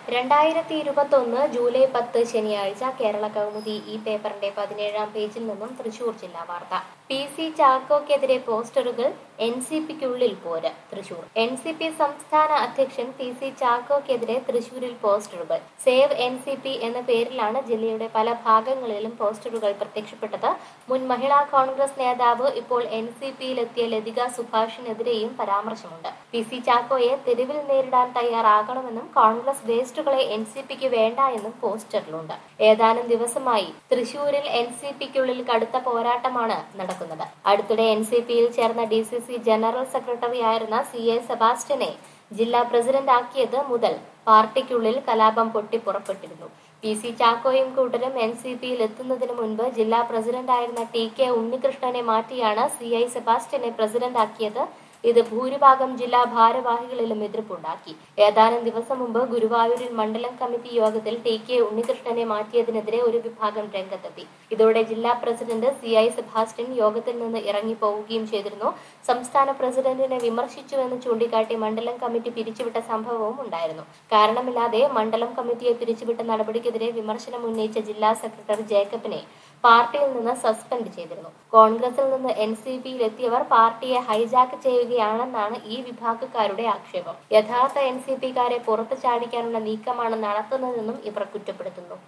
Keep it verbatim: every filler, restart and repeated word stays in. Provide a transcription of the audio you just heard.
രണ്ടായിരത്തി ഇരുപത്തൊന്ന് ജൂലൈ പത്ത് ശനിയാഴ്ച കേരള കൗമുദി ഈ പേപ്പറിന്റെ പതിനേഴാം പേജിൽ നിന്നും തൃശൂർ ജില്ലാ വാർത്ത. പി സി ചാക്കോയ്ക്കെതിരെ പോസ്റ്ററുകൾ, എൻ സി പിക്കുള്ളിൽ പോര്. തൃശൂർ എൻ സി പി സംസ്ഥാന അധ്യക്ഷൻ പി സി ചാക്കോയ്ക്കെതിരെ തൃശൂരിൽ പോസ്റ്ററുകൾ. സേവ് എൻ സി പി എന്ന പേരിലാണ് ജില്ലയുടെ പല ഭാഗങ്ങളിലും പോസ്റ്ററുകൾ പ്രത്യക്ഷപ്പെട്ടത്. മുൻ മഹിളാ കോൺഗ്രസ് നേതാവ് ഇപ്പോൾ എൻ സി പിയിലെത്തിയ ലതിക സുഭാഷിനെതിരെയും പരാമർശമുണ്ട്. പി സി ചാക്കോയെ തെരുവിൽ നേരിടാൻ തയ്യാറാകണമെന്നും കോൺഗ്രസ് വേസ്റ്റുകളെ എൻ സി പിക്ക് വേണ്ട എന്നും പോസ്റ്ററിലുണ്ട്. ഏതാനും ദിവസമായി തൃശൂരിൽ എൻ സി പിക്കുള്ളിൽ കടുത്ത പോരാട്ടമാണ് നടക്കുന്നത്. അടുത്തിടെ എൻ സി പിയിൽ ചേർന്ന D C C general secretary ആയിരുന്ന സി എ സെബാസ്റ്റ്യനെ ജില്ലാ പ്രസിഡന്റ് ആക്കിയത് മുതൽ പാർട്ടിക്കുള്ളിൽ കലാപം പൊട്ടിപ്പുറപ്പെട്ടിരുന്നു. പി സി ചാക്കോയും കൂട്ടരും എൻ സി പിയിൽ എത്തുന്നതിന് മുൻപ് ജില്ലാ പ്രസിഡന്റായിരുന്ന ടി കെ ഉണ്ണികൃഷ്ണനെ മാറ്റിയാണ് സി ഐ സെബാസ്റ്റ്യനെ പ്രസിഡന്റ് ആക്കിയത്. ഇത് ഭൂരിഭാഗം ജില്ലാ ഭാരവാഹികളിലും എതിർപ്പുണ്ടാക്കി. ഏതാനും ദിവസം മുമ്പ് ഗുരുവായൂരിൽ മണ്ഡലം കമ്മിറ്റി യോഗത്തിൽ ടി കെ ഉണ്ണികൃഷ്ണനെ മാറ്റിയതിനെതിരെ ഒരു വിഭാഗം രംഗത്തെത്തി. ഇതോടെ ജില്ലാ പ്രസിഡന്റ് സി ഐ സെബാസ്റ്റ്യൻ യോഗത്തിൽ നിന്ന് ഇറങ്ങിപ്പോവുകയും ചെയ്തിരുന്നു. സംസ്ഥാന പ്രസിഡന്റിനെ വിമർശിച്ചുവെന്ന് ചൂണ്ടിക്കാട്ടി മണ്ഡലം കമ്മിറ്റി പിരിച്ചുവിട്ട സംഭവവും ഉണ്ടായിരുന്നു. കാരണമില്ലാതെ മണ്ഡലം കമ്മിറ്റിയെ പിരിച്ചുവിട്ട നടപടിക്കെതിരെ വിമർശനം ഉന്നയിച്ച ജില്ലാ സെക്രട്ടറി ജേക്കബിനെ പാർട്ടിയിൽ നിന്ന് സസ്പെൻഡ് ചെയ്തിരുന്നു. കോൺഗ്രസിൽ നിന്ന് എൻ സി പിയിൽ എത്തിയവർ പാർട്ടിയെ ഹൈജാക്ക് ചെയ്യുകയാണെന്നാണ് ഈ വിഭാഗക്കാരുടെ ആക്ഷേപം. യഥാർത്ഥ എൻ സി പിക്കാരെ പുറത്തു ചാടിക്കാനുള്ള നീക്കമാണ് നടത്തുന്നതെന്നും ഇവർ കുറ്റപ്പെടുത്തുന്നു.